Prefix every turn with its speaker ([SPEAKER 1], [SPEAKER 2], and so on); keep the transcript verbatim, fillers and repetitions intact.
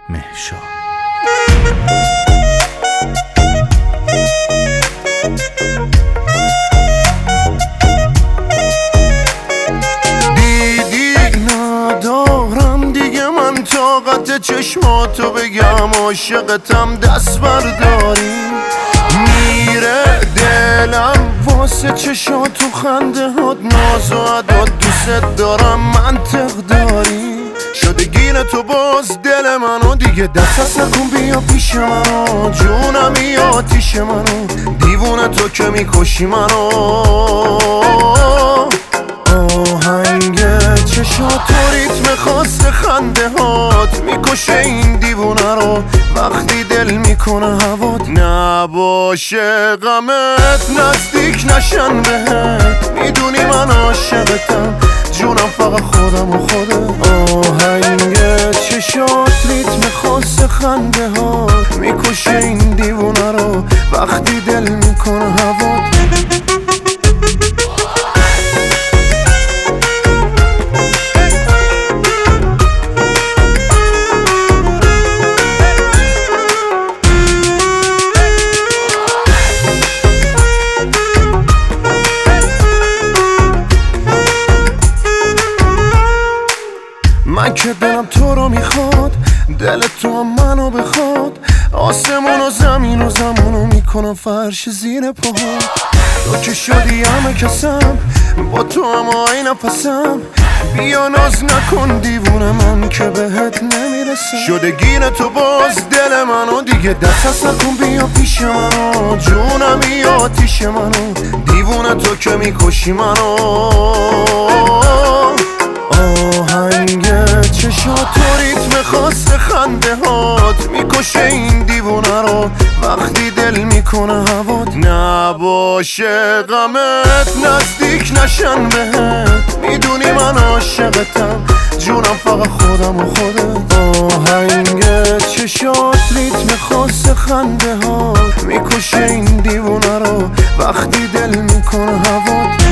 [SPEAKER 1] مهشا.
[SPEAKER 2] دیدی ندارم دیگه من طاقت چشماتو بگم عاشقتم، دست برداری میره دلم واسه چشاتو خنده هات، ناز و عداد دوست دارم منطق داری. شده گیر تو باز دل منو، دیگه دست از نکن بیا پیش منو، جونم یا آتیش منو، دیوونه تو که میکشی منو. آهنگ چشات و ریتم خاص خنده هات میکشه این دیوونه رو وقتی دل میکنه هوات. نباشه غمت نزدیک نشن بهت، میدونی من عاشقتم جونم فقط خودم و خودت. آهنگ چشات ریتم خاص خنده هات میکشه این دیوونه رو وقتی دل میکنه هوات. من که دلم تو رو میخواد، دل تو هم منو بخواد، آسمون و زمین و زمانو میکنم فرش زیر پاهات. تو که شدی همه کسم، با تو هم آی نفسم، بیا ناز نکن دیوونه من که بهت نمیرسم. شده گیر تو باز دل منو، دیگه دست از نکن بیا پیش منو، جونم یا آتیش منو، دیوونه تو که میکشی منو. آهنگ چشات و ریتم خاص خنده هات میکشه این دیوونه رو وقتی دل میکنه هوات. نباشه غمت نزدیک نشن بهت، میدونی من عاشقتم جونم فقط خودم و خودت. آهنگ چشات ریتم خاص خنده هات میکشه این دیوونه رو وقتی دل میکنه هوات.